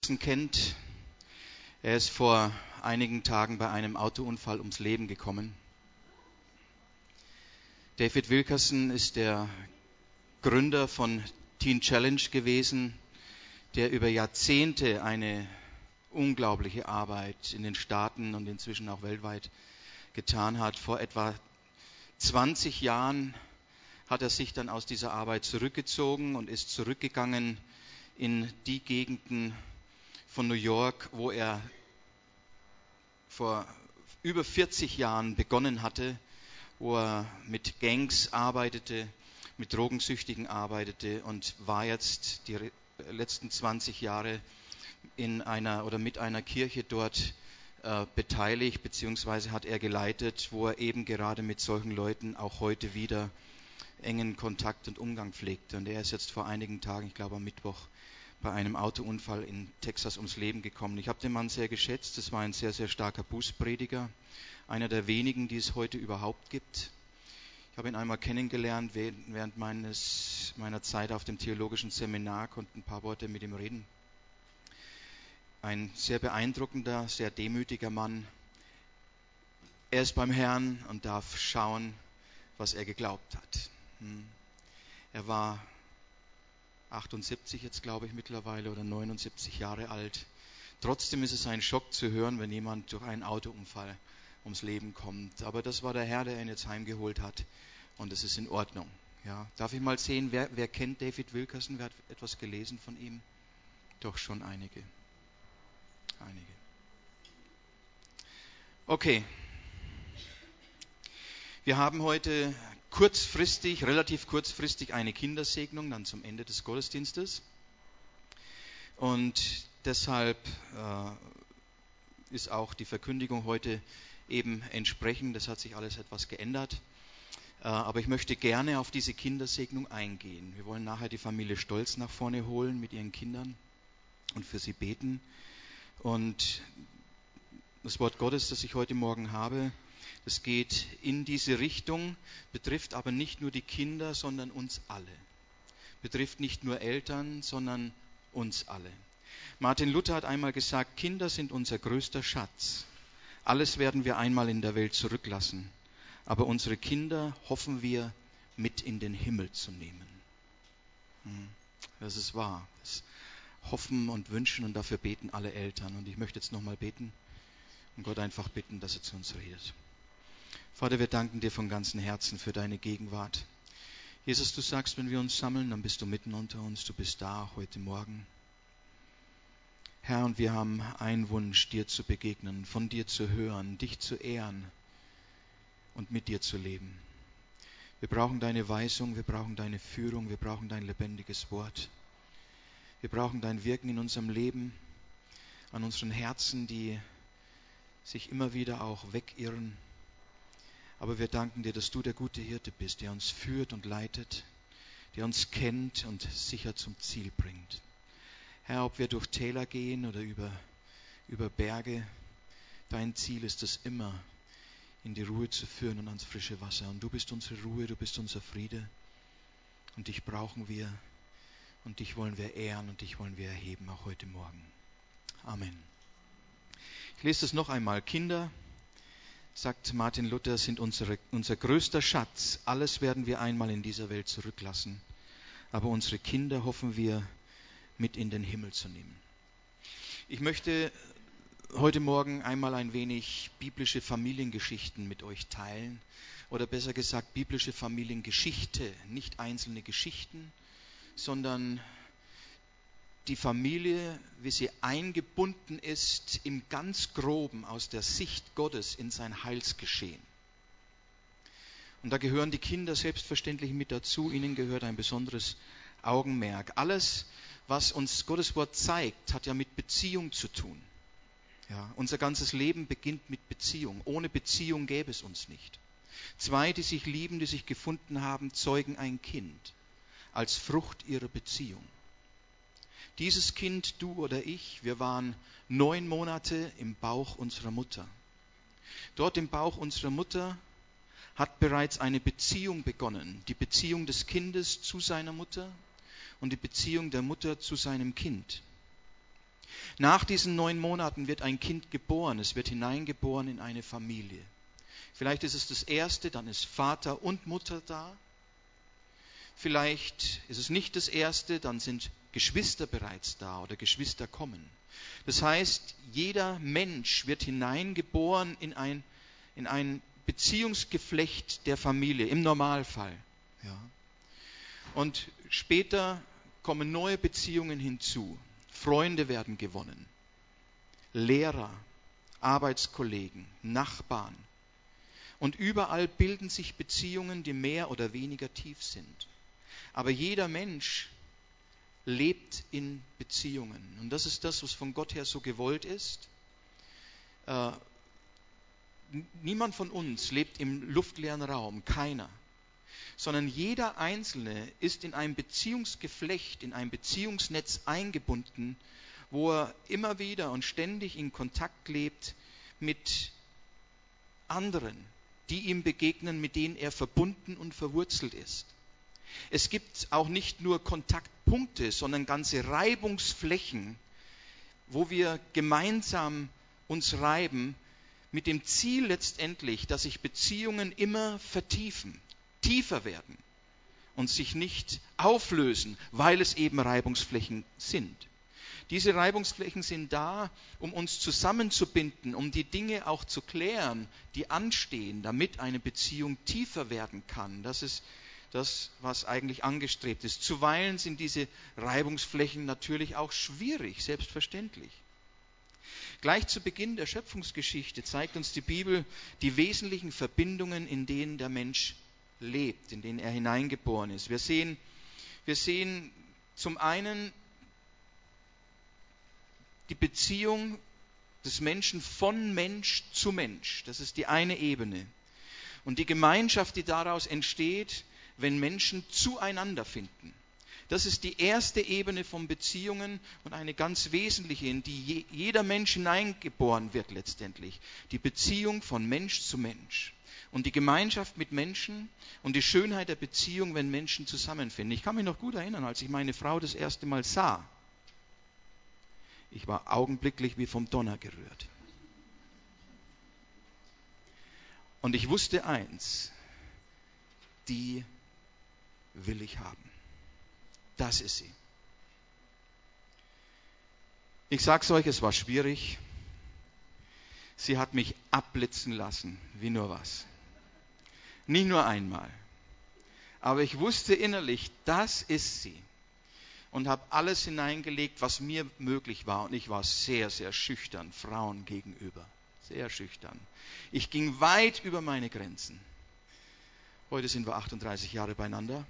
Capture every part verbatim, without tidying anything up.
Wilkerson kennt, er ist vor einigen Tagen bei einem Autounfall ums Leben gekommen. David Wilkerson ist der Gründer von Teen Challenge gewesen, der über Jahrzehnte eine unglaubliche Arbeit in den Staaten und inzwischen auch weltweit getan hat. Vor etwa zwanzig Jahren hat er sich dann aus dieser Arbeit zurückgezogen und ist zurückgegangen in die Gegenden von New York, wo er vor über vierzig Jahren begonnen hatte, wo er mit Gangs arbeitete, mit Drogensüchtigen arbeitete und war jetzt die letzten zwanzig Jahre in einer oder mit einer Kirche dort äh, beteiligt, beziehungsweise hat er geleitet, wo er eben gerade mit solchen Leuten auch heute wieder engen Kontakt und Umgang pflegte. Und er ist jetzt vor einigen Tagen, ich glaube am Mittwoch, bei einem Autounfall in Texas ums Leben gekommen. Ich habe den Mann sehr geschätzt. Es war ein sehr, sehr starker Bußprediger, einer der wenigen, die es heute überhaupt gibt. Ich habe ihn einmal kennengelernt während meines, meiner Zeit auf dem theologischen Seminar, konnte ein paar Worte mit ihm reden. Ein sehr beeindruckender, sehr demütiger Mann. Er ist beim Herrn und darf schauen, was er geglaubt hat. Er war achtundsiebzig jetzt, glaube ich, mittlerweile oder neunundsiebzig Jahre alt. Trotzdem ist es ein Schock zu hören, wenn jemand durch einen Autounfall ums Leben kommt. Aber das war der Herr, der ihn jetzt heimgeholt hat und es ist in Ordnung. Ja. Darf ich mal sehen, wer, wer kennt David Wilkerson? Wer hat etwas gelesen von ihm? Doch schon einige. Einige. Okay. Wir haben heute kurzfristig, relativ kurzfristig eine Kindersegnung, dann zum Ende des Gottesdienstes. Und deshalb äh, ist auch die Verkündigung heute eben entsprechend. Das hat sich alles etwas geändert. Äh, aber ich möchte gerne auf diese Kindersegnung eingehen. Wir wollen nachher die Familie Stolz nach vorne holen mit ihren Kindern und für sie beten. Und das Wort Gottes, das ich heute Morgen habe, das geht in diese Richtung, betrifft aber nicht nur die Kinder, sondern uns alle. Betrifft nicht nur Eltern, sondern uns alle. Martin Luther hat einmal gesagt, Kinder sind unser größter Schatz. Alles werden wir einmal in der Welt zurücklassen. Aber unsere Kinder hoffen wir mit in den Himmel zu nehmen. Das ist wahr. Das hoffen und wünschen und dafür beten alle Eltern. Und ich möchte jetzt nochmal beten und Gott einfach bitten, dass er zu uns redet. Vater, wir danken dir von ganzem Herzen für deine Gegenwart. Jesus, du sagst, wenn wir uns sammeln, dann bist du mitten unter uns. Du bist da heute Morgen. Herr, und wir haben einen Wunsch, dir zu begegnen, von dir zu hören, dich zu ehren und mit dir zu leben. Wir brauchen deine Weisung, wir brauchen deine Führung, wir brauchen dein lebendiges Wort. Wir brauchen dein Wirken in unserem Leben, an unseren Herzen, die sich immer wieder auch wegirren. Aber wir danken dir, dass du der gute Hirte bist, der uns führt und leitet, der uns kennt und sicher zum Ziel bringt. Herr, ob wir durch Täler gehen oder über, über Berge, dein Ziel ist es immer, in die Ruhe zu führen und ans frische Wasser. Und du bist unsere Ruhe, du bist unser Friede. Und dich brauchen wir und dich wollen wir ehren und dich wollen wir erheben, auch heute Morgen. Amen. Ich lese das noch einmal. Kinder, sagt Martin Luther, sind unsere, unser größter Schatz. Alles werden wir einmal in dieser Welt zurücklassen. Aber unsere Kinder hoffen wir, mit in den Himmel zu nehmen. Ich möchte heute Morgen einmal ein wenig biblische Familiengeschichten mit euch teilen. Oder besser gesagt, biblische Familiengeschichte. Nicht einzelne Geschichten, sondern die Familie, wie sie eingebunden ist, im ganz Groben aus der Sicht Gottes in sein Heilsgeschehen. Und da gehören die Kinder selbstverständlich mit dazu. Ihnen gehört ein besonderes Augenmerk. Alles, was uns Gottes Wort zeigt, hat ja mit Beziehung zu tun. Ja, unser ganzes Leben beginnt mit Beziehung. Ohne Beziehung gäbe es uns nicht. Zwei, die sich lieben, die sich gefunden haben, zeugen ein Kind als Frucht ihrer Beziehung. Dieses Kind, du oder ich, wir waren neun Monate im Bauch unserer Mutter. Dort im Bauch unserer Mutter hat bereits eine Beziehung begonnen. Die Beziehung des Kindes zu seiner Mutter und die Beziehung der Mutter zu seinem Kind. Nach diesen neun Monaten wird ein Kind geboren. Es wird hineingeboren in eine Familie. Vielleicht ist es das erste, dann ist Vater und Mutter da. Vielleicht ist es nicht das erste, dann sind Geschwister bereits da oder Geschwister kommen. Das heißt, jeder Mensch wird hineingeboren in ein, in ein Beziehungsgeflecht der Familie, im Normalfall. Ja. Und später kommen neue Beziehungen hinzu. Freunde werden gewonnen. Lehrer, Arbeitskollegen, Nachbarn. Und überall bilden sich Beziehungen, die mehr oder weniger tief sind. Aber jeder Mensch lebt in Beziehungen. Und das ist das, was von Gott her so gewollt ist. Äh, niemand von uns lebt im luftleeren Raum, keiner. Sondern jeder Einzelne ist in einem Beziehungsgeflecht, in ein Beziehungsnetz eingebunden, wo er immer wieder und ständig in Kontakt lebt mit anderen, die ihm begegnen, mit denen er verbunden und verwurzelt ist. Es gibt auch nicht nur Kontaktpunkte, sondern ganze Reibungsflächen, wo wir gemeinsam uns reiben, mit dem Ziel letztendlich, dass sich Beziehungen immer vertiefen, tiefer werden und sich nicht auflösen, weil es eben Reibungsflächen sind. Diese Reibungsflächen sind da, um uns zusammenzubinden, um die Dinge auch zu klären, die anstehen, damit eine Beziehung tiefer werden kann. Das ist das, was eigentlich angestrebt ist. Zuweilen sind diese Reibungsflächen natürlich auch schwierig, selbstverständlich. Gleich zu Beginn der Schöpfungsgeschichte zeigt uns die Bibel die wesentlichen Verbindungen, in denen der Mensch lebt, in denen er hineingeboren ist. Wir sehen, wir sehen zum einen die Beziehung des Menschen von Mensch zu Mensch. Das ist die eine Ebene. Und die Gemeinschaft, die daraus entsteht, wenn Menschen zueinander finden. Das ist die erste Ebene von Beziehungen und eine ganz wesentliche, in die je, jeder Mensch hineingeboren wird letztendlich. Die Beziehung von Mensch zu Mensch. Und die Gemeinschaft mit Menschen und die Schönheit der Beziehung, wenn Menschen zusammenfinden. Ich kann mich noch gut erinnern, als ich meine Frau das erste Mal sah. Ich war augenblicklich wie vom Donner gerührt. Und ich wusste eins, die will ich haben. Das ist sie. Ich sag's euch, es war schwierig. Sie hat mich abblitzen lassen, wie nur was. Nicht nur einmal. Aber ich wusste innerlich, das ist sie. Und habe alles hineingelegt, was mir möglich war. Und ich war sehr, sehr schüchtern Frauen gegenüber. Sehr schüchtern. Ich ging weit über meine Grenzen. Heute sind wir achtunddreißig Jahre beieinander.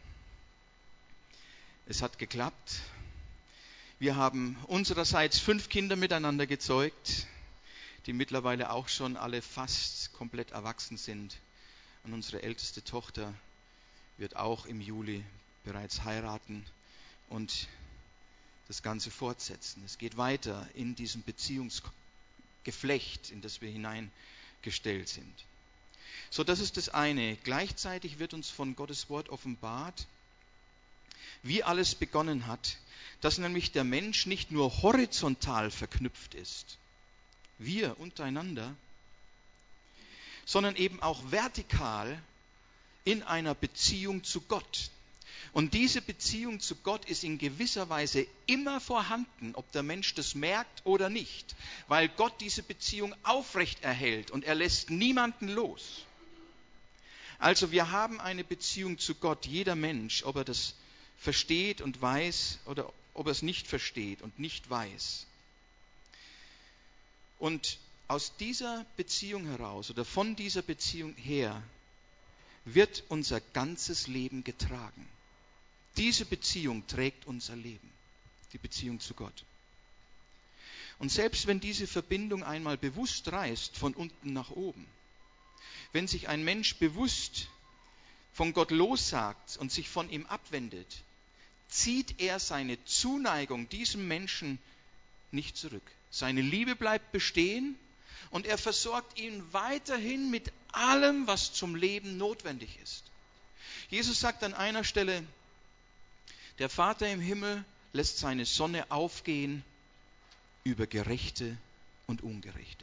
Es hat geklappt. Wir haben unsererseits fünf Kinder miteinander gezeugt, die mittlerweile auch schon alle fast komplett erwachsen sind. Und unsere älteste Tochter wird auch im Juli bereits heiraten und das Ganze fortsetzen. Es geht weiter in diesem Beziehungsgeflecht, in das wir hineingestellt sind. So, das ist das eine. Gleichzeitig wird uns von Gottes Wort offenbart, wie alles begonnen hat, dass nämlich der Mensch nicht nur horizontal verknüpft ist, wir untereinander, sondern eben auch vertikal in einer Beziehung zu Gott. Und diese Beziehung zu Gott ist in gewisser Weise immer vorhanden, ob der Mensch das merkt oder nicht, weil Gott diese Beziehung aufrecht erhält und er lässt niemanden los. Also wir haben eine Beziehung zu Gott, jeder Mensch, ob er das versteht und weiß oder ob er es nicht versteht und nicht weiß. Und aus dieser Beziehung heraus oder von dieser Beziehung her wird unser ganzes Leben getragen. Diese Beziehung trägt unser Leben, die Beziehung zu Gott. Und selbst wenn diese Verbindung einmal bewusst reißt, von unten nach oben, wenn sich ein Mensch bewusst von Gott lossagt und sich von ihm abwendet, zieht er seine Zuneigung diesem Menschen nicht zurück. Seine Liebe bleibt bestehen und er versorgt ihn weiterhin mit allem, was zum Leben notwendig ist. Jesus sagt an einer Stelle, der Vater im Himmel lässt seine Sonne aufgehen über Gerechte und Ungerechte.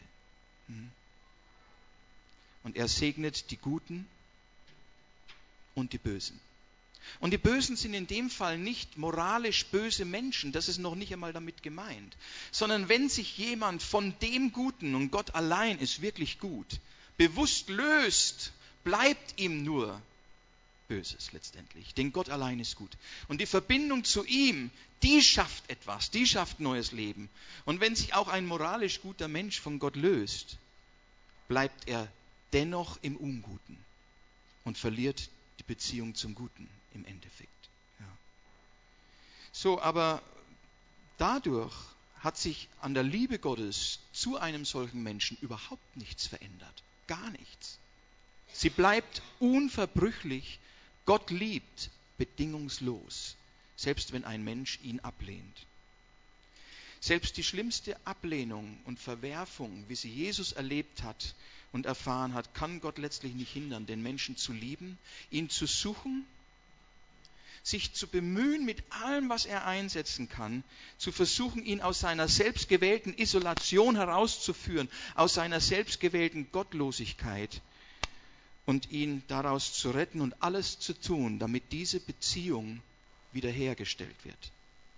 Und er segnet die Guten und die Bösen. Und die Bösen sind in dem Fall nicht moralisch böse Menschen, das ist noch nicht einmal damit gemeint, sondern wenn sich jemand von dem Guten, und Gott allein ist wirklich gut, bewusst löst, bleibt ihm nur Böses letztendlich, denn Gott allein ist gut. Und die Verbindung zu ihm, die schafft etwas, die schafft neues Leben. Und wenn sich auch ein moralisch guter Mensch von Gott löst, bleibt er dennoch im Unguten und verliert die Beziehung zum Guten im Endeffekt. Ja. So, aber dadurch hat sich an der Liebe Gottes zu einem solchen Menschen überhaupt nichts verändert. Gar nichts. Sie bleibt unverbrüchlich. Gott liebt bedingungslos, selbst wenn ein Mensch ihn ablehnt. Selbst die schlimmste Ablehnung und Verwerfung, wie sie Jesus erlebt hat und erfahren hat, kann Gott letztlich nicht hindern, den Menschen zu lieben, ihn zu suchen, sich zu bemühen mit allem, was er einsetzen kann, zu versuchen, ihn aus seiner selbstgewählten Isolation herauszuführen, aus seiner selbstgewählten Gottlosigkeit und ihn daraus zu retten und alles zu tun, damit diese Beziehung wiederhergestellt wird.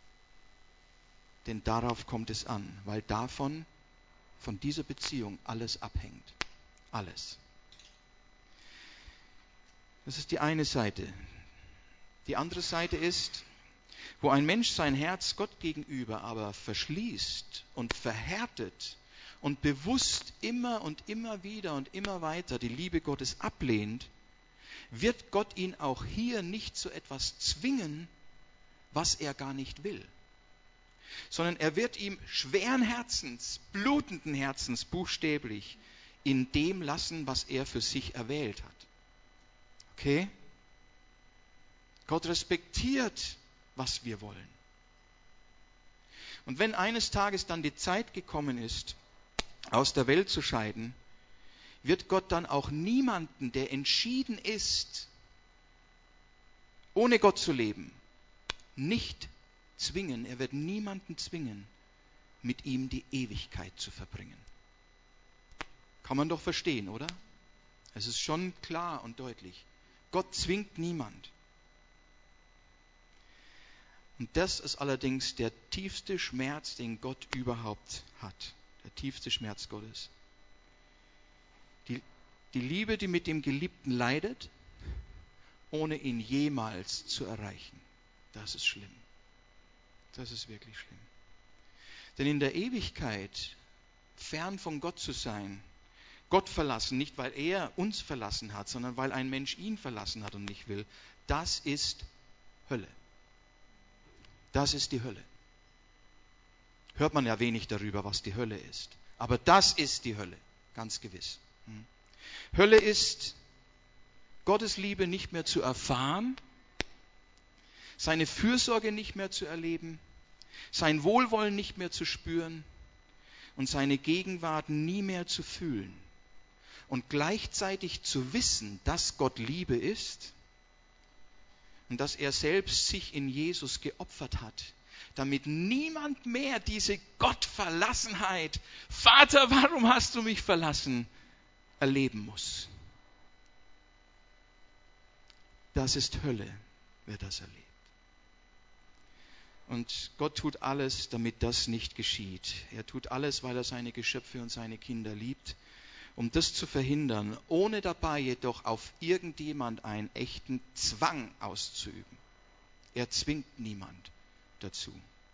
Denn darauf kommt es an, weil davon, von dieser Beziehung alles abhängt. Alles. Das ist die eine Seite. Die andere Seite ist, wo ein Mensch sein Herz Gott gegenüber aber verschließt und verhärtet und bewusst immer und immer wieder und immer weiter die Liebe Gottes ablehnt, wird Gott ihn auch hier nicht zu etwas zwingen, was er gar nicht will, sondern er wird ihm schweren Herzens, blutenden Herzens buchstäblich in dem lassen, was er für sich erwählt hat. Okay? Gott respektiert, was wir wollen. Und wenn eines Tages dann die Zeit gekommen ist, aus der Welt zu scheiden, wird Gott dann auch niemanden, der entschieden ist, ohne Gott zu leben, nicht zwingen. Er wird niemanden zwingen, mit ihm die Ewigkeit zu verbringen. Kann man doch verstehen, oder? Es ist schon klar und deutlich. Gott zwingt niemand. Und das ist allerdings der tiefste Schmerz, den Gott überhaupt hat. Der tiefste Schmerz Gottes. Die, die Liebe, die mit dem Geliebten leidet, ohne ihn jemals zu erreichen. Das ist schlimm. Das ist wirklich schlimm. Denn in der Ewigkeit, fern von Gott zu sein, Gott verlassen, nicht weil er uns verlassen hat, sondern weil ein Mensch ihn verlassen hat und nicht will, das ist Hölle. Das ist die Hölle. Hört man ja wenig darüber, was die Hölle ist. Aber das ist die Hölle, ganz gewiss. Hm. Hölle ist, Gottes Liebe nicht mehr zu erfahren, seine Fürsorge nicht mehr zu erleben, sein Wohlwollen nicht mehr zu spüren und seine Gegenwart nie mehr zu fühlen. Und gleichzeitig zu wissen, dass Gott Liebe ist und dass er selbst sich in Jesus geopfert hat, damit niemand mehr diese Gottverlassenheit, Vater, warum hast du mich verlassen, erleben muss. Das ist Hölle, wer das erlebt. Und Gott tut alles, damit das nicht geschieht. Er tut alles, weil er seine Geschöpfe und seine Kinder liebt, um das zu verhindern, ohne dabei jedoch auf irgendjemand einen echten Zwang auszuüben. Er zwingt niemand dazu.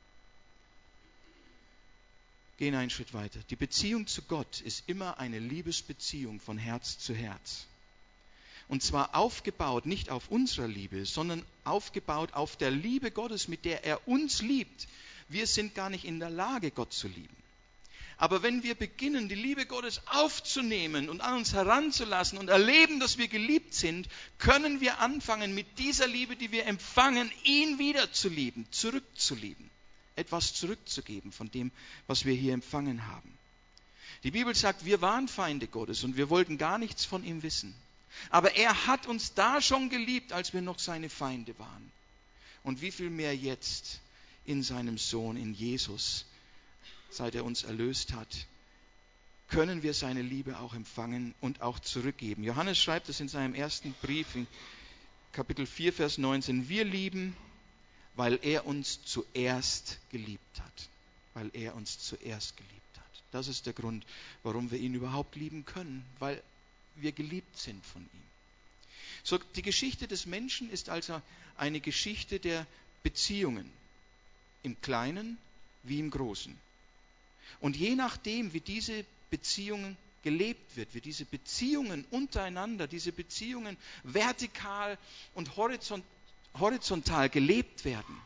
Gehen einen Schritt weiter. Die Beziehung zu Gott ist immer eine Liebesbeziehung von Herz zu Herz. Und zwar aufgebaut nicht auf unserer Liebe, sondern aufgebaut auf der Liebe Gottes, mit der er uns liebt. Wir sind gar nicht in der Lage, Gott zu lieben. Aber wenn wir beginnen, die Liebe Gottes aufzunehmen und an uns heranzulassen und erleben, dass wir geliebt sind, können wir anfangen, mit dieser Liebe, die wir empfangen, ihn wieder zu lieben, zurückzulieben. Etwas zurückzugeben von dem, was wir hier empfangen haben. Die Bibel sagt, wir waren Feinde Gottes und wir wollten gar nichts von ihm wissen. Aber er hat uns da schon geliebt, als wir noch seine Feinde waren. Und wie viel mehr jetzt in seinem Sohn, in Jesus, seit er uns erlöst hat, können wir seine Liebe auch empfangen und auch zurückgeben. Johannes schreibt es in seinem ersten Brief in Kapitel vier, Vers neunzehn. Wir lieben, weil er uns zuerst geliebt hat. Weil er uns zuerst geliebt hat. Das ist der Grund, warum wir ihn überhaupt lieben können, weil wir geliebt sind von ihm. So, die Geschichte des Menschen ist also eine Geschichte der Beziehungen, im Kleinen wie im Großen. Und je nachdem, wie diese Beziehungen gelebt wird, wie diese Beziehungen untereinander, diese Beziehungen vertikal und horizont, horizontal gelebt werden,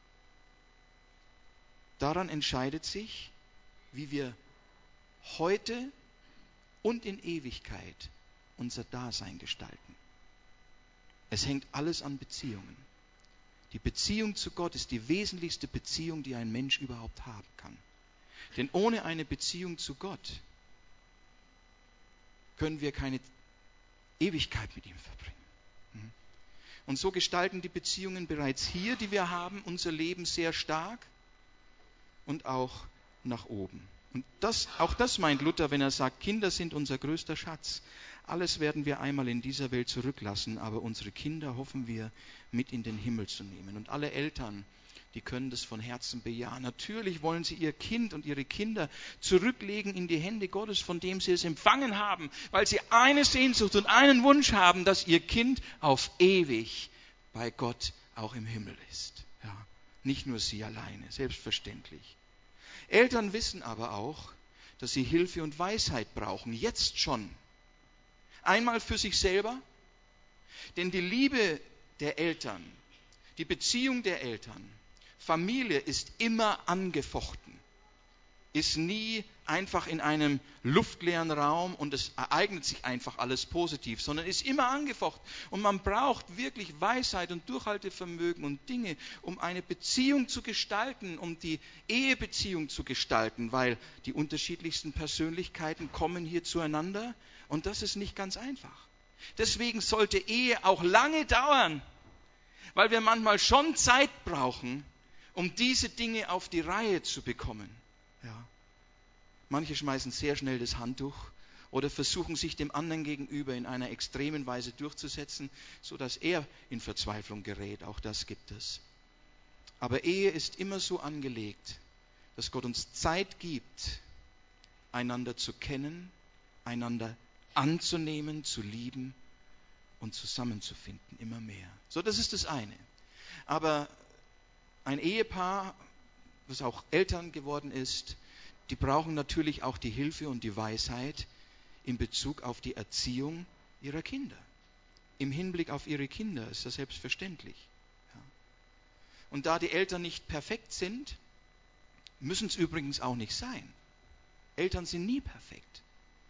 daran entscheidet sich, wie wir heute und in Ewigkeit unser Dasein gestalten. Es hängt alles an Beziehungen. Die Beziehung zu Gott ist die wesentlichste Beziehung, die ein Mensch überhaupt haben kann. Denn ohne eine Beziehung zu Gott können wir keine Ewigkeit mit ihm verbringen. Und so gestalten die Beziehungen bereits hier, die wir haben, unser Leben sehr stark und auch nach oben. Und das, auch das meint Luther, wenn er sagt, Kinder sind unser größter Schatz. Alles werden wir einmal in dieser Welt zurücklassen, aber unsere Kinder hoffen wir mit in den Himmel zu nehmen. Und alle Eltern, die können das von Herzen bejahen. Natürlich wollen sie ihr Kind und ihre Kinder zurücklegen in die Hände Gottes, von dem sie es empfangen haben, weil sie eine Sehnsucht und einen Wunsch haben, dass ihr Kind auf ewig bei Gott auch im Himmel ist. Ja, nicht nur sie alleine, selbstverständlich. Eltern wissen aber auch, dass sie Hilfe und Weisheit brauchen, jetzt schon. Einmal für sich selber, denn die Liebe der Eltern, die Beziehung der Eltern, Familie ist immer angefochten, ist nie einfach in einem luftleeren Raum und es ereignet sich einfach alles positiv, sondern ist immer angefochten. Und man braucht wirklich Weisheit und Durchhaltevermögen und Dinge, um eine Beziehung zu gestalten, um die Ehebeziehung zu gestalten, weil die unterschiedlichsten Persönlichkeiten kommen hier zueinander und das ist nicht ganz einfach. Deswegen sollte Ehe auch lange dauern, weil wir manchmal schon Zeit brauchen, um diese Dinge auf die Reihe zu bekommen. Ja. Manche schmeißen sehr schnell das Handtuch oder versuchen sich dem anderen gegenüber in einer extremen Weise durchzusetzen, sodass er in Verzweiflung gerät. Auch das gibt es. Aber Ehe ist immer so angelegt, dass Gott uns Zeit gibt, einander zu kennen, einander anzunehmen, zu lieben und zusammenzufinden, immer mehr. So, das ist das eine. Aber ein Ehepaar, das auch Eltern geworden ist, die brauchen natürlich auch die Hilfe und die Weisheit in Bezug auf die Erziehung ihrer Kinder. Im Hinblick auf ihre Kinder ist das selbstverständlich. Ja. Und da die Eltern nicht perfekt sind, müssen es übrigens auch nicht sein. Eltern sind nie perfekt.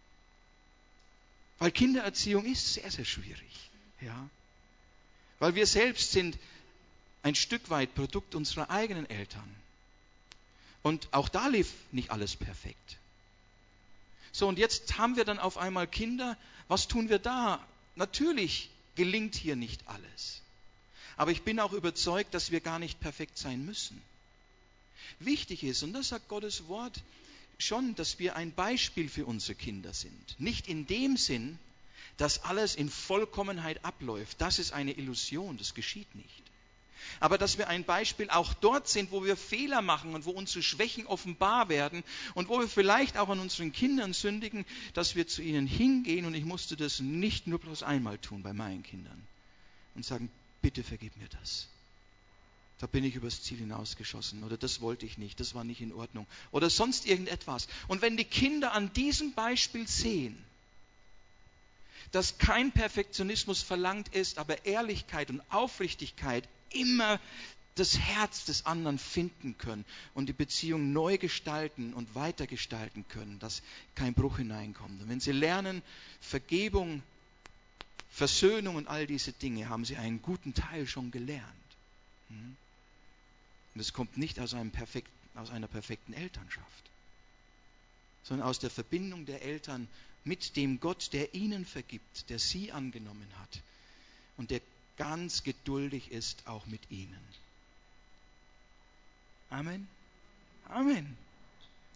Weil Kindererziehung ist sehr, sehr schwierig. Ja. Weil wir selbst sind ein Stück weit Produkt unserer eigenen Eltern. Und auch da lief nicht alles perfekt. So, und jetzt haben wir dann auf einmal Kinder. Was tun wir da? Natürlich gelingt hier nicht alles. Aber ich bin auch überzeugt, dass wir gar nicht perfekt sein müssen. Wichtig ist, und das sagt Gottes Wort schon, dass wir ein Beispiel für unsere Kinder sind. Nicht in dem Sinn, dass alles in Vollkommenheit abläuft. Das ist eine Illusion, das geschieht nicht. Aber dass wir ein Beispiel auch dort sind, wo wir Fehler machen und wo unsere Schwächen offenbar werden und wo wir vielleicht auch an unseren Kindern sündigen, dass wir zu ihnen hingehen, und ich musste das nicht nur bloß einmal tun bei meinen Kindern, und sagen, bitte vergib mir das. Da bin ich übers Ziel hinausgeschossen oder das wollte ich nicht, das war nicht in Ordnung oder sonst irgendetwas. Und wenn die Kinder an diesem Beispiel sehen, dass kein Perfektionismus verlangt ist, aber Ehrlichkeit und Aufrichtigkeit immer das Herz des anderen finden können und die Beziehung neu gestalten und weitergestalten können, dass kein Bruch hineinkommt. Und wenn sie lernen, Vergebung, Versöhnung und all diese Dinge, haben sie einen guten Teil schon gelernt. Und es kommt nicht aus, einem perfekten, aus einer perfekten Elternschaft, sondern aus der Verbindung der Eltern mit dem Gott, der ihnen vergibt, der sie angenommen hat und der ganz geduldig ist auch mit ihnen. Amen. Amen.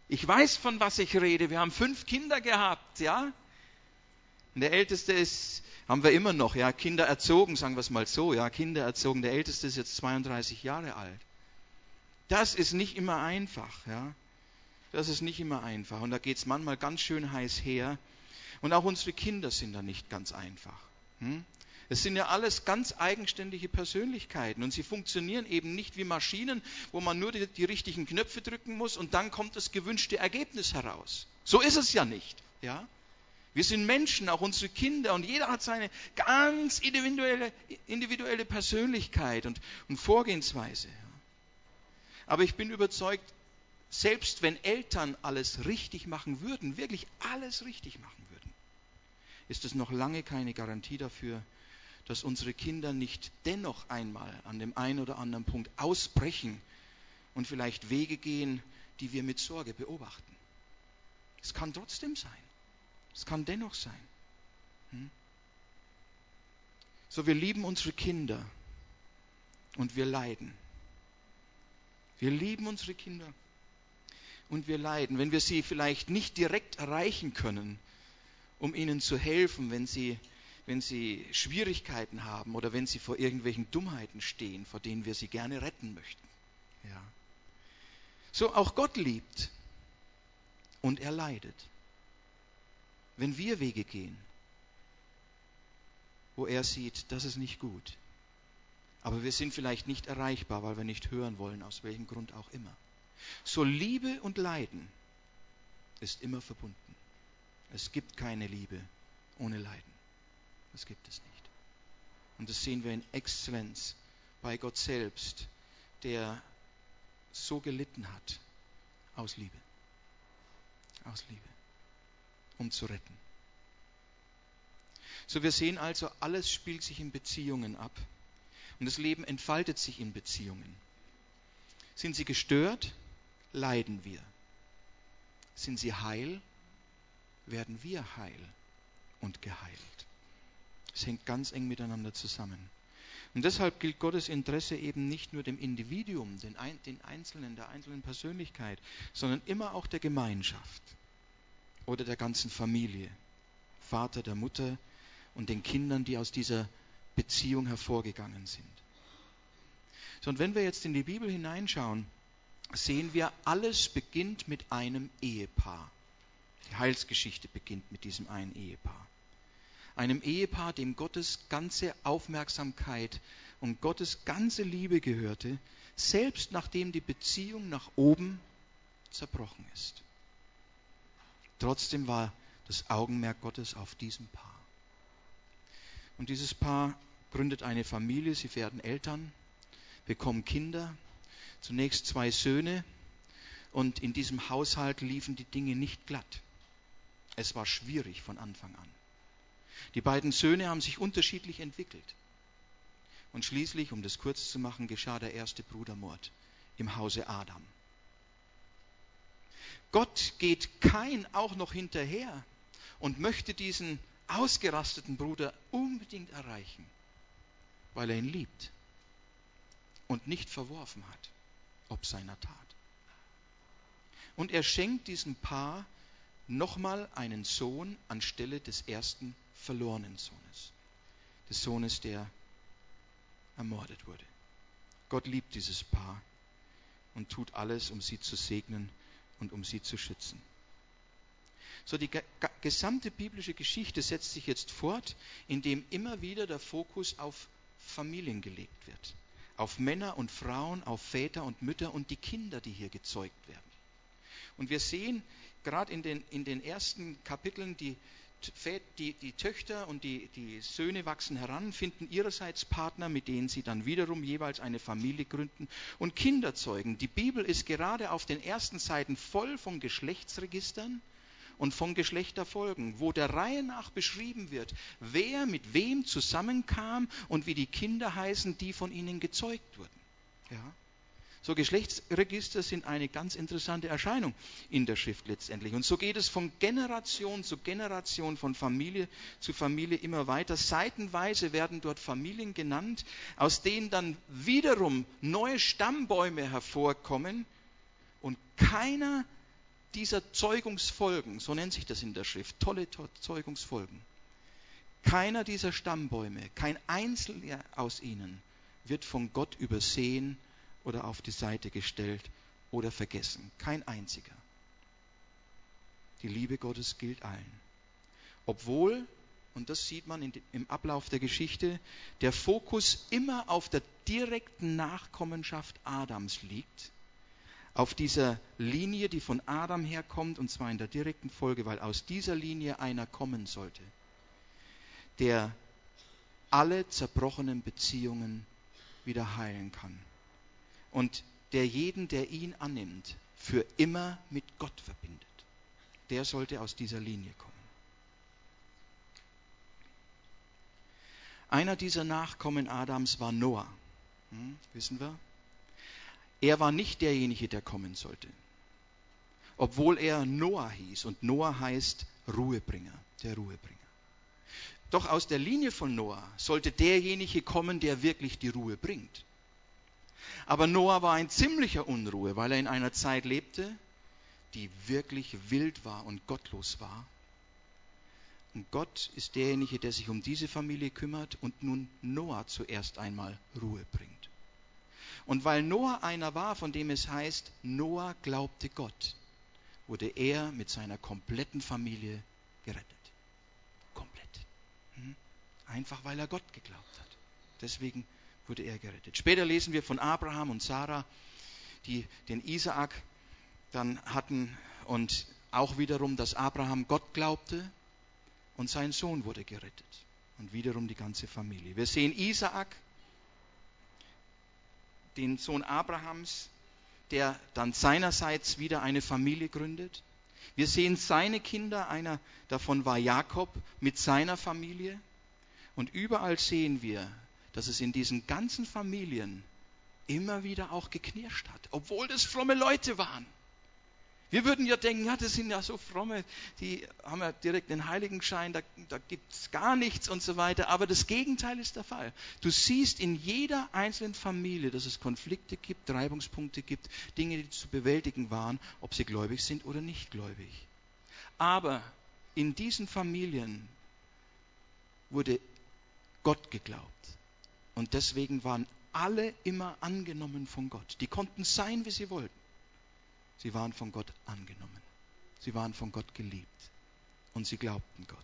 Ich weiß, von was ich rede. Wir haben fünf Kinder gehabt, ja. Und der Älteste ist, haben wir immer noch, ja, Kinder erzogen, sagen wir es mal so, ja, Kinder erzogen. Der Älteste ist jetzt zweiunddreißig Jahre alt. Das ist nicht immer einfach, ja. Das ist nicht immer einfach. Und da geht es manchmal ganz schön heiß her. Und auch unsere Kinder sind da nicht ganz einfach. Hm? Es sind ja alles ganz eigenständige Persönlichkeiten und sie funktionieren eben nicht wie Maschinen, wo man nur die, die richtigen Knöpfe drücken muss und dann kommt das gewünschte Ergebnis heraus. So ist es ja nicht. Ja? Wir sind Menschen, auch unsere Kinder, und jeder hat seine ganz individuelle, individuelle Persönlichkeit und, und Vorgehensweise. Ja? Aber ich bin überzeugt, selbst wenn Eltern alles richtig machen würden, wirklich alles richtig machen würden, ist es noch lange keine Garantie dafür, dass unsere Kinder nicht dennoch einmal an dem einen oder anderen Punkt ausbrechen und vielleicht Wege gehen, die wir mit Sorge beobachten. Es kann trotzdem sein. Es kann dennoch sein. Hm? So, wir lieben unsere Kinder und wir leiden. Wir lieben unsere Kinder und wir leiden. Wenn wir sie vielleicht nicht direkt erreichen können, um ihnen zu helfen, wenn sie wenn sie Schwierigkeiten haben oder wenn sie vor irgendwelchen Dummheiten stehen, vor denen wir sie gerne retten möchten. Ja. So, auch Gott liebt und er leidet. Wenn wir Wege gehen, wo er sieht, das ist nicht gut. Aber wir sind vielleicht nicht erreichbar, weil wir nicht hören wollen, aus welchem Grund auch immer. So, Liebe und Leiden ist immer verbunden. Es gibt keine Liebe ohne Leiden. Das gibt es nicht. Und das sehen wir in Exzellenz bei Gott selbst, der so gelitten hat aus Liebe. Aus Liebe. Um zu retten. So, wir sehen also, alles spielt sich in Beziehungen ab. Und das Leben entfaltet sich in Beziehungen. Sind sie gestört, leiden wir. Sind sie heil, werden wir heil und geheilt. Es hängt ganz eng miteinander zusammen. Und deshalb gilt Gottes Interesse eben nicht nur dem Individuum, den, Ein- den Einzelnen, der einzelnen Persönlichkeit, sondern immer auch der Gemeinschaft oder der ganzen Familie, Vater, der Mutter und den Kindern, die aus dieser Beziehung hervorgegangen sind. So, und wenn wir jetzt in die Bibel hineinschauen, sehen wir, alles beginnt mit einem Ehepaar. Die Heilsgeschichte beginnt mit diesem einen Ehepaar. Einem Ehepaar, dem Gottes ganze Aufmerksamkeit und Gottes ganze Liebe gehörte, selbst nachdem die Beziehung nach oben zerbrochen ist. Trotzdem war das Augenmerk Gottes auf diesem Paar. Und dieses Paar gründet eine Familie, sie werden Eltern, bekommen Kinder, zunächst zwei Söhne, und in diesem Haushalt liefen die Dinge nicht glatt. Es war schwierig von Anfang an. Die beiden Söhne haben sich unterschiedlich entwickelt. Und schließlich, um das kurz zu machen, geschah der erste Brudermord im Hause Adam. Gott geht Kain auch noch hinterher und möchte diesen ausgerasteten Bruder unbedingt erreichen, weil er ihn liebt und nicht verworfen hat, ob seiner Tat. Und er schenkt diesem Paar nochmal einen Sohn anstelle des ersten verlorenen Sohnes, des Sohnes, der ermordet wurde. Gott liebt dieses Paar und tut alles, um sie zu segnen und um sie zu schützen. So, die ge- gesamte biblische Geschichte setzt sich jetzt fort, indem immer wieder der Fokus auf Familien gelegt wird. Auf Männer und Frauen, auf Väter und Mütter und die Kinder, die hier gezeugt werden. Und wir sehen gerade in den, in den ersten Kapiteln, die, die, die Töchter und die, die Söhne wachsen heran, finden ihrerseits Partner, mit denen sie dann wiederum jeweils eine Familie gründen und Kinder zeugen. Die Bibel ist gerade auf den ersten Seiten voll von Geschlechtsregistern und von Geschlechterfolgen, wo der Reihe nach beschrieben wird, wer mit wem zusammenkam und wie die Kinder heißen, die von ihnen gezeugt wurden. Ja? So, Geschlechtsregister sind eine ganz interessante Erscheinung in der Schrift letztendlich. Und so geht es von Generation zu Generation, von Familie zu Familie immer weiter. Seitenweise werden dort Familien genannt, aus denen dann wiederum neue Stammbäume hervorkommen. Und keiner dieser Zeugungsfolgen, so nennt sich das in der Schrift, tolle Zeugungsfolgen, keiner dieser Stammbäume, kein einzelner aus ihnen wird von Gott übersehen oder auf die Seite gestellt oder vergessen. Kein einziger. Die Liebe Gottes gilt allen. Obwohl, und das sieht man in, im Ablauf der Geschichte, der Fokus immer auf der direkten Nachkommenschaft Adams liegt, auf dieser Linie, die von Adam herkommt, und zwar in der direkten Folge, weil aus dieser Linie einer kommen sollte, der alle zerbrochenen Beziehungen wieder heilen kann und der jeden, der ihn annimmt, für immer mit Gott verbindet. Der sollte aus dieser Linie kommen. Einer dieser Nachkommen Adams war Noah. Hm, wissen wir? Er war nicht derjenige, der kommen sollte. Obwohl er Noah hieß. Und Noah heißt Ruhebringer, der Ruhebringer. Doch aus der Linie von Noah sollte derjenige kommen, der wirklich die Ruhe bringt. Aber Noah war ein ziemlicher Unruhe, weil er in einer Zeit lebte, die wirklich wild war und gottlos war. Und Gott ist derjenige, der sich um diese Familie kümmert und nun Noah zuerst einmal Ruhe bringt. Und weil Noah einer war, von dem es heißt, Noah glaubte Gott, wurde er mit seiner kompletten Familie gerettet. Komplett. Hm? Einfach weil er Gott geglaubt hat. Deswegen wurde er gerettet. Später lesen wir von Abraham und Sarah, die den Isaak dann hatten und auch wiederum, dass Abraham Gott glaubte und sein Sohn wurde gerettet. Und wiederum die ganze Familie. Wir sehen Isaak, den Sohn Abrahams, der dann seinerseits wieder eine Familie gründet. Wir sehen seine Kinder, einer davon war Jakob mit seiner Familie. Und überall sehen wir, dass es in diesen ganzen Familien immer wieder auch geknirscht hat, obwohl das fromme Leute waren. Wir würden ja denken, ja, das sind ja so fromme, die haben ja direkt den Heiligenschein, da, da gibt es gar nichts und so weiter. Aber das Gegenteil ist der Fall. Du siehst in jeder einzelnen Familie, dass es Konflikte gibt, Reibungspunkte gibt, Dinge, die zu bewältigen waren, ob sie gläubig sind oder nicht gläubig. Aber in diesen Familien wurde Gott geglaubt. Und deswegen waren alle immer angenommen von Gott. Die konnten sein, wie sie wollten. Sie waren von Gott angenommen. Sie waren von Gott geliebt. Und sie glaubten Gott.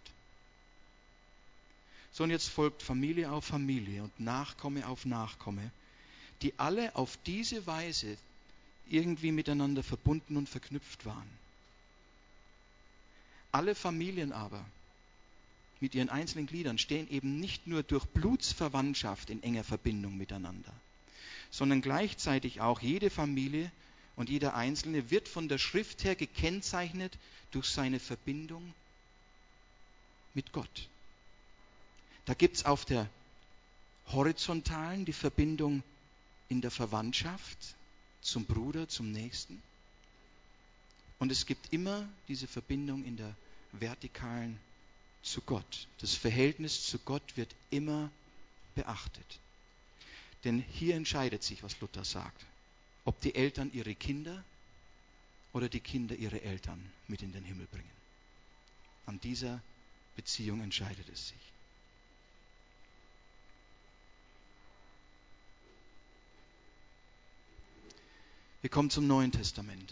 So, und jetzt folgt Familie auf Familie und Nachkomme auf Nachkomme, die alle auf diese Weise irgendwie miteinander verbunden und verknüpft waren. Alle Familien aber mit ihren einzelnen Gliedern stehen eben nicht nur durch Blutsverwandtschaft in enger Verbindung miteinander, sondern gleichzeitig auch jede Familie und jeder Einzelne wird von der Schrift her gekennzeichnet durch seine Verbindung mit Gott. Da gibt es auf der horizontalen die Verbindung in der Verwandtschaft zum Bruder, zum Nächsten. Und es gibt immer diese Verbindung in der vertikalen zu Gott. Das Verhältnis zu Gott wird immer beachtet. Denn hier entscheidet sich, was Luther sagt. Ob die Eltern ihre Kinder oder die Kinder ihre Eltern mit in den Himmel bringen. An dieser Beziehung entscheidet es sich. Wir kommen zum Neuen Testament.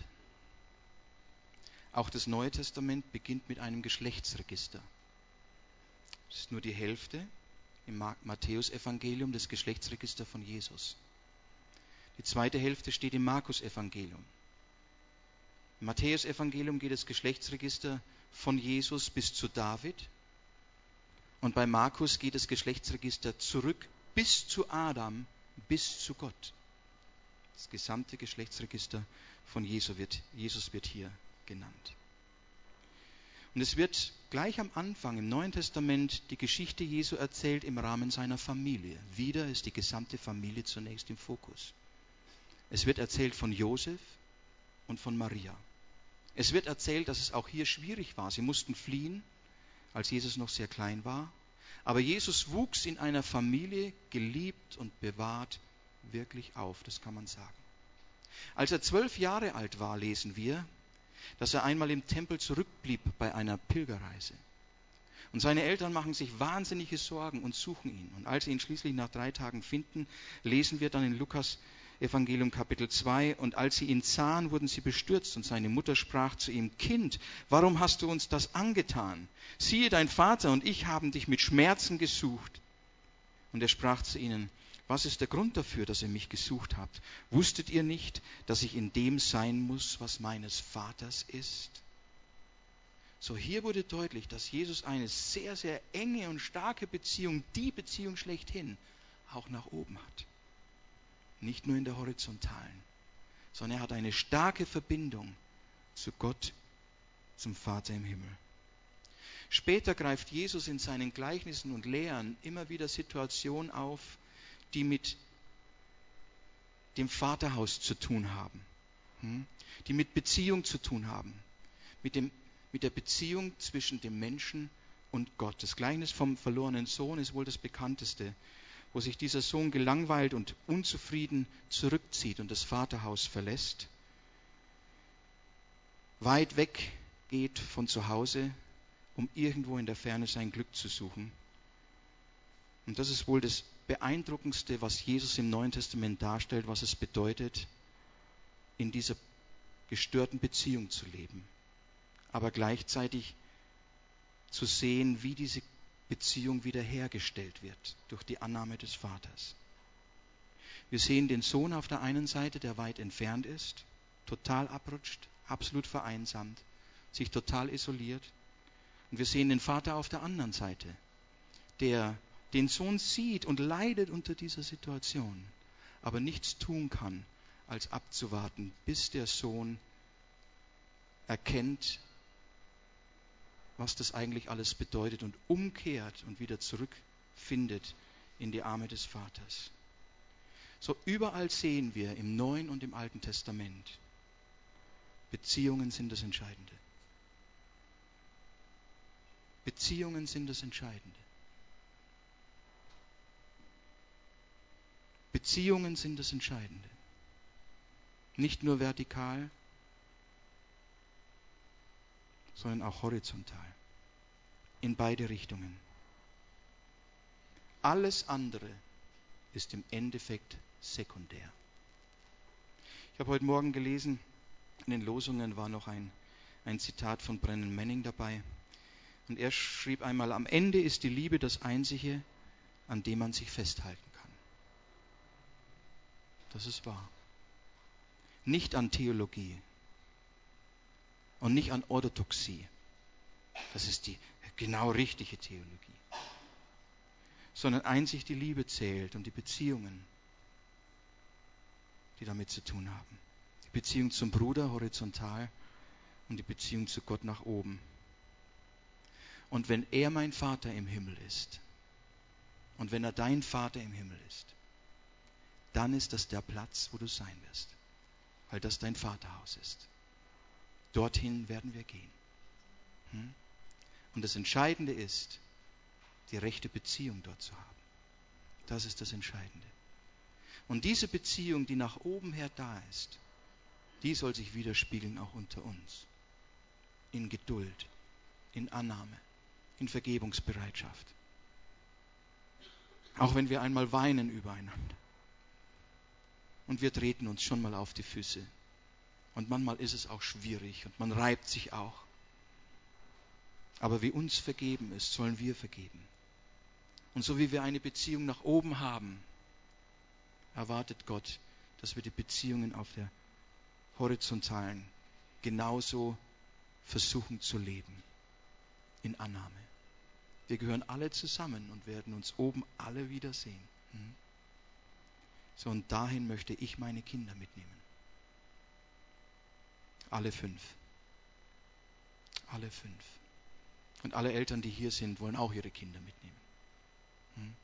Auch das Neue Testament beginnt mit einem Geschlechtsregister. Das ist nur die Hälfte im Matthäus-Evangelium, das Geschlechtsregister von Jesus. Die zweite Hälfte steht im Markus-Evangelium. Im Matthäus-Evangelium geht das Geschlechtsregister von Jesus bis zu David. Und bei Markus geht das Geschlechtsregister zurück bis zu Adam, bis zu Gott. Das gesamte Geschlechtsregister von Jesus wird, Jesus wird hier genannt. Und es wird gleich am Anfang im Neuen Testament die Geschichte Jesu erzählt im Rahmen seiner Familie. Wieder ist die gesamte Familie zunächst im Fokus. Es wird erzählt von Josef und von Maria. Es wird erzählt, dass es auch hier schwierig war. Sie mussten fliehen, als Jesus noch sehr klein war. Aber Jesus wuchs in einer Familie, geliebt und bewahrt, wirklich auf, das kann man sagen. Als er zwölf Jahre alt war, lesen wir, dass er einmal im Tempel zurückblieb bei einer Pilgerreise. Und seine Eltern machen sich wahnsinnige Sorgen und suchen ihn. Und als sie ihn schließlich nach drei Tagen finden, lesen wir dann in Lukas Evangelium Kapitel zwei, und als sie ihn sahen, wurden sie bestürzt, und seine Mutter sprach zu ihm: Kind, warum hast du uns das angetan? Siehe, dein Vater und ich haben dich mit Schmerzen gesucht. Und er sprach zu ihnen: Was ist der Grund dafür, dass ihr mich gesucht habt? Wusstet ihr nicht, dass ich in dem sein muss, was meines Vaters ist? So, hier wurde deutlich, dass Jesus eine sehr, sehr enge und starke Beziehung, die Beziehung schlechthin, auch nach oben hat. Nicht nur in der horizontalen, sondern er hat eine starke Verbindung zu Gott, zum Vater im Himmel. Später greift Jesus in seinen Gleichnissen und Lehren immer wieder Situationen auf, die mit dem Vaterhaus zu tun haben, die mit Beziehung zu tun haben, mit, dem, mit der Beziehung zwischen dem Menschen und Gott. Das Gleichnis vom verlorenen Sohn ist wohl das bekannteste, wo sich dieser Sohn gelangweilt und unzufrieden zurückzieht und das Vaterhaus verlässt, weit weg geht von zu Hause, um irgendwo in der Ferne sein Glück zu suchen. Und das ist wohl das Beeindruckendste, was Jesus im Neuen Testament darstellt, was es bedeutet, in dieser gestörten Beziehung zu leben, aber gleichzeitig zu sehen, wie diese Beziehung wiederhergestellt wird durch die Annahme des Vaters. Wir sehen den Sohn auf der einen Seite, der weit entfernt ist, total abrutscht, absolut vereinsamt, sich total isoliert. Und wir sehen den Vater auf der anderen Seite, der den Sohn sieht und leidet unter dieser Situation, aber nichts tun kann, als abzuwarten, bis der Sohn erkennt, was das eigentlich alles bedeutet und umkehrt und wieder zurückfindet in die Arme des Vaters. So überall sehen wir im Neuen und im Alten Testament, Beziehungen sind das Entscheidende. Beziehungen sind das Entscheidende. Beziehungen sind das Entscheidende. Nicht nur vertikal, sondern auch horizontal. In beide Richtungen. Alles andere ist im Endeffekt sekundär. Ich habe heute Morgen gelesen, in den Losungen war noch ein, ein Zitat von Brennan Manning dabei. Und er schrieb einmal: Am Ende ist die Liebe das Einzige, an dem man sich festhalten kann. Das ist wahr. Nicht an Theologie und nicht an Orthodoxie. Das ist die genau richtige Theologie. Sondern einzig die Liebe zählt und die Beziehungen, die damit zu tun haben. Die Beziehung zum Bruder horizontal und die Beziehung zu Gott nach oben. Und wenn er mein Vater im Himmel ist und wenn er dein Vater im Himmel ist, dann ist das der Platz, wo du sein wirst, weil das dein Vaterhaus ist. Dorthin werden wir gehen. Hm? Und das Entscheidende ist, die rechte Beziehung dort zu haben. Das ist das Entscheidende. Und diese Beziehung, die nach oben her da ist, die soll sich widerspiegeln auch unter uns. In Geduld, in Annahme, in Vergebungsbereitschaft. Auch wenn wir einmal weinen übereinander. Und wir treten uns schon mal auf die Füße. Und manchmal ist es auch schwierig und man reibt sich auch. Aber wie uns vergeben ist, sollen wir vergeben. Und so wie wir eine Beziehung nach oben haben, erwartet Gott, dass wir die Beziehungen auf der horizontalen genauso versuchen zu leben. In Annahme. Wir gehören alle zusammen und werden uns oben alle wiedersehen. Hm? So, und dahin möchte ich meine Kinder mitnehmen. Alle fünf. Alle fünf. Und alle Eltern, die hier sind, wollen auch ihre Kinder mitnehmen. Hm?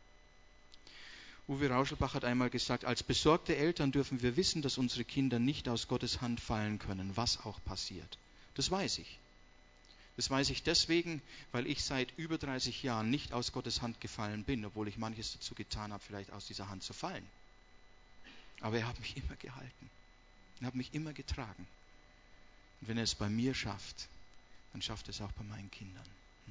Uwe Rauschelbach hat einmal gesagt, als besorgte Eltern dürfen wir wissen, dass unsere Kinder nicht aus Gottes Hand fallen können, was auch passiert. Das weiß ich. Das weiß ich deswegen, weil ich seit über dreißig Jahren nicht aus Gottes Hand gefallen bin, obwohl ich manches dazu getan habe, vielleicht aus dieser Hand zu fallen. Aber er hat mich immer gehalten. Er hat mich immer getragen. Und wenn er es bei mir schafft, dann schafft er es auch bei meinen Kindern. Hm.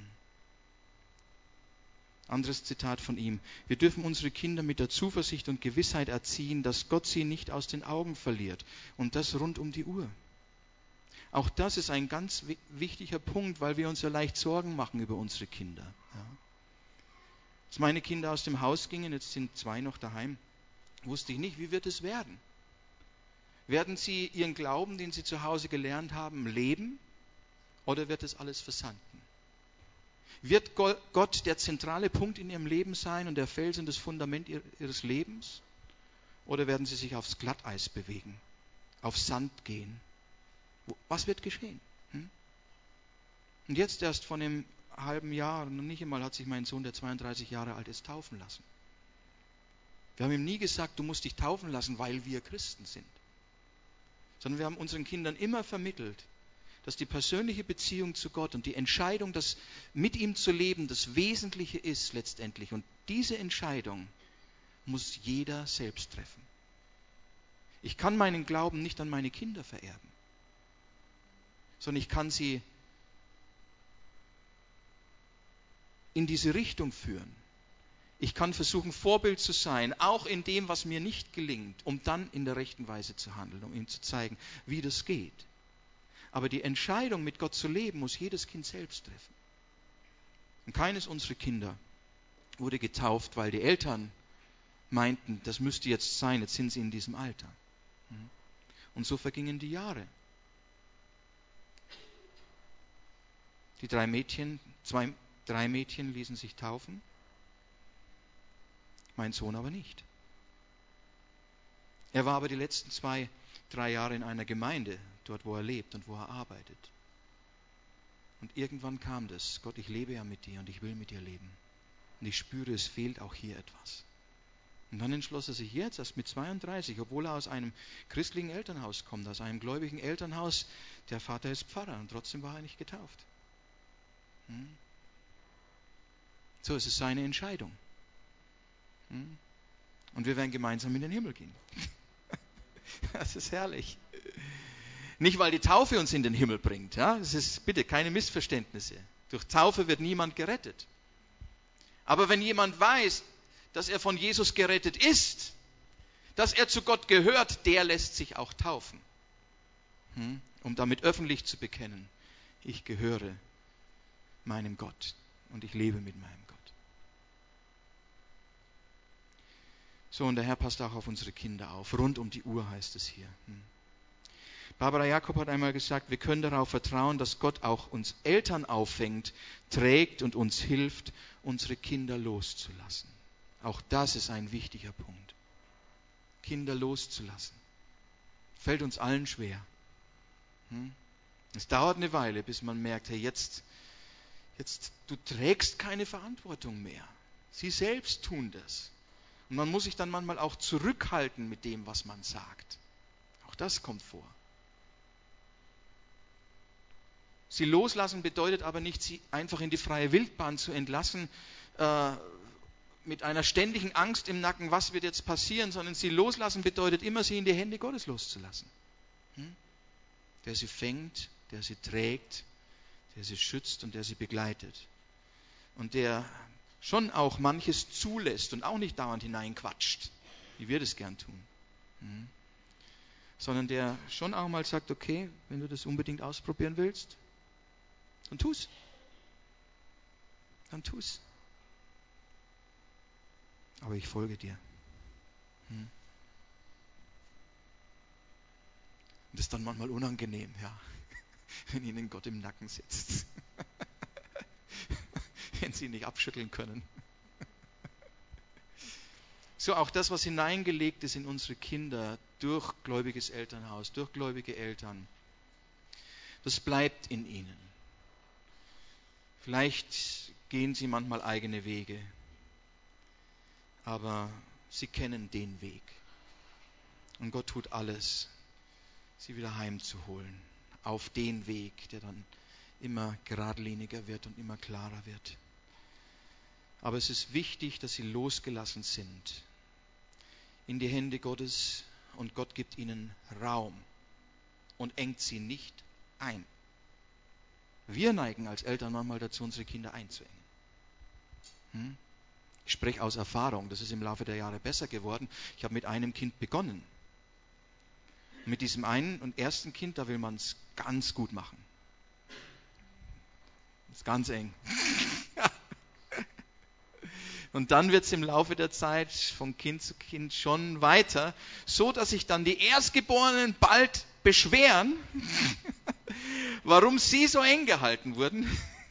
Anderes Zitat von ihm. Wir dürfen unsere Kinder mit der Zuversicht und Gewissheit erziehen, dass Gott sie nicht aus den Augen verliert. Und das rund um die Uhr. Auch das ist ein ganz wichtiger Punkt, weil wir uns ja leicht Sorgen machen über unsere Kinder. Ja. Als meine Kinder aus dem Haus gingen, jetzt sind zwei noch daheim, wusste ich nicht, wie wird es werden? Werden sie ihren Glauben, den sie zu Hause gelernt haben, leben? Oder wird es alles versanden? Wird Gott der zentrale Punkt in ihrem Leben sein und der Felsen, das Fundament ihres Lebens? Oder werden sie sich aufs Glatteis bewegen, auf Sand gehen? Was wird geschehen? Hm? Und jetzt erst von einem halben Jahr, noch nicht einmal, hat sich mein Sohn, der zweiunddreißig Jahre alt ist, taufen lassen. Wir haben ihm nie gesagt, du musst dich taufen lassen, weil wir Christen sind. Sondern wir haben unseren Kindern immer vermittelt, dass die persönliche Beziehung zu Gott und die Entscheidung, das mit ihm zu leben, das Wesentliche ist letztendlich. Und diese Entscheidung muss jeder selbst treffen. Ich kann meinen Glauben nicht an meine Kinder vererben, sondern ich kann sie in diese Richtung führen. Ich kann versuchen, Vorbild zu sein, auch in dem, was mir nicht gelingt, um dann in der rechten Weise zu handeln, um ihm zu zeigen, wie das geht. Aber die Entscheidung, mit Gott zu leben, muss jedes Kind selbst treffen. Und keines unserer Kinder wurde getauft, weil die Eltern meinten, das müsste jetzt sein, jetzt sind sie in diesem Alter. Und so vergingen die Jahre. Die drei Mädchen, zwei, drei Mädchen ließen sich taufen. Mein Sohn aber nicht. Er war aber die letzten zwei, drei Jahre in einer Gemeinde, dort wo er lebt und wo er arbeitet. Und irgendwann kam das, Gott, ich lebe ja mit dir und ich will mit dir leben. Und ich spüre, es fehlt auch hier etwas. Und dann entschloss er sich jetzt, erst mit zweiunddreißig, obwohl er aus einem christlichen Elternhaus kommt, aus einem gläubigen Elternhaus, der Vater ist Pfarrer und trotzdem war er nicht getauft. Hm? So, es ist seine Entscheidung. Hm? Und wir werden gemeinsam in den Himmel gehen. Das ist herrlich. Nicht, weil die Taufe uns in den Himmel bringt. Ja? Das ist bitte keine Missverständnisse. Durch Taufe wird niemand gerettet. Aber wenn jemand weiß, dass er von Jesus gerettet ist, dass er zu Gott gehört, der lässt sich auch taufen. Hm? Um damit öffentlich zu bekennen, ich gehöre meinem Gott und ich lebe mit meinem Gott. So, und der Herr passt auch auf unsere Kinder auf. Rund um die Uhr heißt es hier. Hm. Barbara Jakob hat einmal gesagt, wir können darauf vertrauen, dass Gott auch uns Eltern auffängt, trägt und uns hilft, unsere Kinder loszulassen. Auch das ist ein wichtiger Punkt. Kinder loszulassen. Fällt uns allen schwer. Hm? Es dauert eine Weile, bis man merkt, hey, jetzt, jetzt, du trägst keine Verantwortung mehr. Sie selbst tun das. Und man muss sich dann manchmal auch zurückhalten mit dem, was man sagt. Auch das kommt vor. Sie loslassen bedeutet aber nicht, sie einfach in die freie Wildbahn zu entlassen, äh, mit einer ständigen Angst im Nacken, was wird jetzt passieren, sondern sie loslassen bedeutet immer, sie in die Hände Gottes loszulassen. Hm? Der sie fängt, der sie trägt, der sie schützt und der sie begleitet. Und der schon auch manches zulässt und auch nicht dauernd hineinquatscht, wie wir das gern tun. Hm? Sondern der schon auch mal sagt, okay, wenn du das unbedingt ausprobieren willst, dann tu's. Dann tu's. Aber ich folge dir. Hm? Und das ist dann manchmal unangenehm, ja, wenn ihnen Gott im Nacken sitzt. Wenn sie ihn nicht abschütteln können. So, auch das, was hineingelegt ist in unsere Kinder durch gläubiges Elternhaus, durch gläubige Eltern, das bleibt in ihnen. Vielleicht gehen sie manchmal eigene Wege, aber sie kennen den Weg. Und Gott tut alles, sie wieder heimzuholen, auf den Weg, der dann immer geradliniger wird und immer klarer wird. Aber es ist wichtig, dass sie losgelassen sind in die Hände Gottes und Gott gibt ihnen Raum und engt sie nicht ein. Wir neigen als Eltern manchmal dazu, unsere Kinder einzuengen. Hm? Ich spreche aus Erfahrung, das ist im Laufe der Jahre besser geworden. Ich habe mit einem Kind begonnen. Mit diesem einen und ersten Kind, da will man es ganz gut machen. Das ist ganz eng. Und dann wird es im Laufe der Zeit von Kind zu Kind schon weiter, so dass sich dann die Erstgeborenen bald beschweren, warum sie so eng gehalten wurden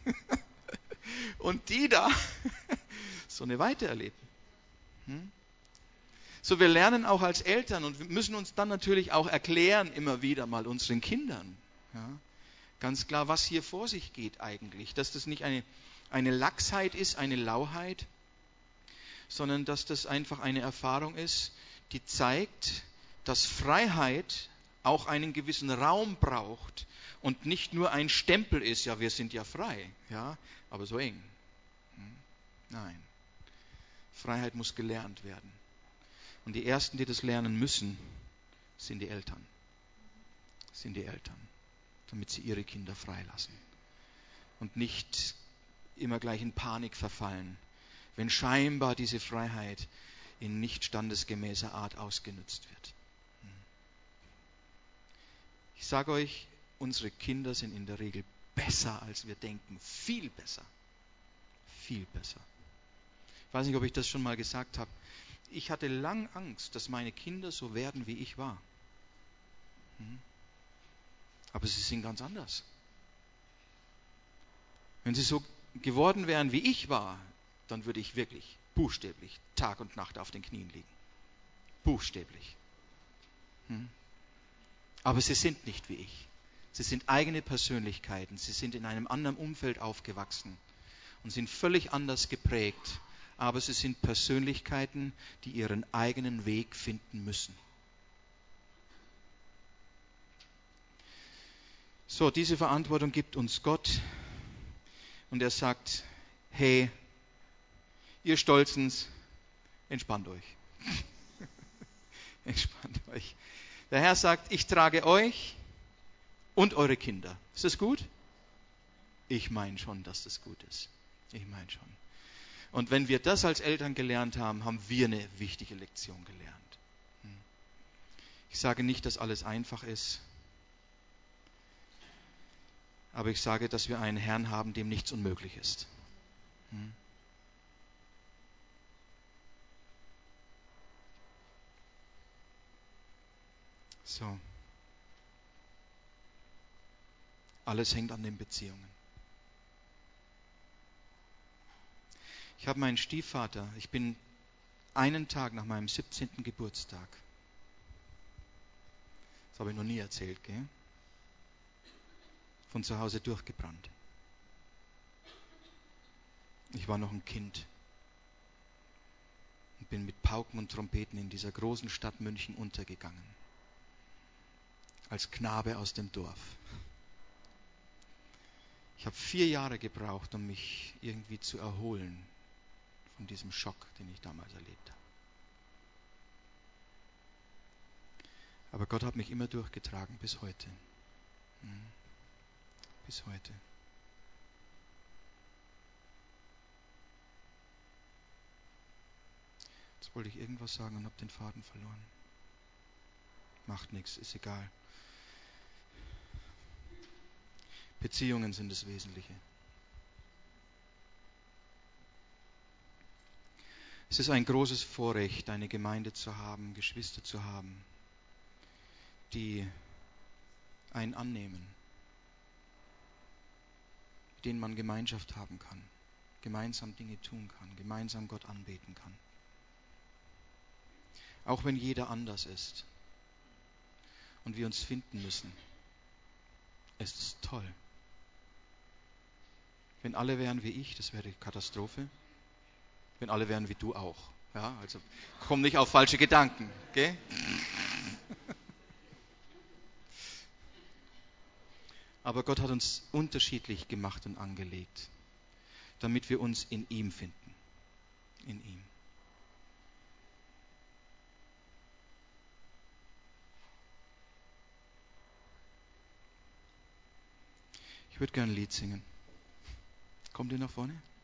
und die da so eine Weite erleben. Hm? So, wir lernen auch als Eltern und wir müssen uns dann natürlich auch erklären, immer wieder mal unseren Kindern. Ja, ganz klar, was hier vor sich geht eigentlich. Dass das nicht eine, eine Laxheit ist, eine Lauheit, sondern dass das einfach eine Erfahrung ist, die zeigt, dass Freiheit auch einen gewissen Raum braucht und nicht nur ein Stempel ist, ja, wir sind ja frei, ja, aber so eng. Nein, Freiheit muss gelernt werden. Und die Ersten, die das lernen müssen, sind die Eltern. Sind die Eltern, damit sie ihre Kinder freilassen. Und nicht immer gleich in Panik verfallen, wenn scheinbar diese Freiheit in nicht standesgemäßer Art ausgenutzt wird. Ich sage euch, unsere Kinder sind in der Regel besser, als wir denken. Viel besser. Viel besser. Ich weiß nicht, ob ich das schon mal gesagt habe. Ich hatte lang Angst, dass meine Kinder so werden, wie ich war. Aber sie sind ganz anders. Wenn sie so geworden wären, wie ich war, dann würde ich wirklich buchstäblich Tag und Nacht auf den Knien liegen. Buchstäblich. Aber sie sind nicht wie ich. Sie sind eigene Persönlichkeiten. Sie sind in einem anderen Umfeld aufgewachsen und sind völlig anders geprägt. Aber sie sind Persönlichkeiten, die ihren eigenen Weg finden müssen. So, diese Verantwortung gibt uns Gott. Und er sagt, hey, ihr Stolzens, entspannt euch. Entspannt euch. Der Herr sagt, ich trage euch und eure Kinder. Ist das gut? Ich meine schon, dass das gut ist. Ich meine schon. Und wenn wir das als Eltern gelernt haben, haben wir eine wichtige Lektion gelernt. Ich sage nicht, dass alles einfach ist, aber ich sage, dass wir einen Herrn haben, dem nichts unmöglich ist. So. Alles hängt an den Beziehungen. Ich habe meinen Stiefvater, ich bin einen Tag nach meinem siebzehnten Geburtstag, das habe ich noch nie erzählt, gell? Von zu Hause durchgebrannt. Ich war noch ein Kind und bin mit Pauken und Trompeten in dieser großen Stadt München untergegangen. Als Knabe aus dem Dorf. Ich habe vier Jahre gebraucht, um mich irgendwie zu erholen von diesem Schock, den ich damals erlebt habe. Aber Gott hat mich immer durchgetragen bis heute. Hm. Bis heute. Jetzt wollte ich irgendwas sagen und habe den Faden verloren. Macht nichts, ist egal. Beziehungen sind das Wesentliche. Es ist ein großes Vorrecht, eine Gemeinde zu haben, Geschwister zu haben, die einen annehmen, mit denen man Gemeinschaft haben kann, gemeinsam Dinge tun kann, gemeinsam Gott anbeten kann. Auch wenn jeder anders ist und wir uns finden müssen. Es ist toll. Wenn alle wären wie ich, das wäre Katastrophe. Wenn alle wären wie du auch. Ja, also komm nicht auf falsche Gedanken. Okay? Aber Gott hat uns unterschiedlich gemacht und angelegt, damit wir uns in ihm finden. In ihm. Ich würde gerne ein Lied singen. Kommt ihr nach vorne?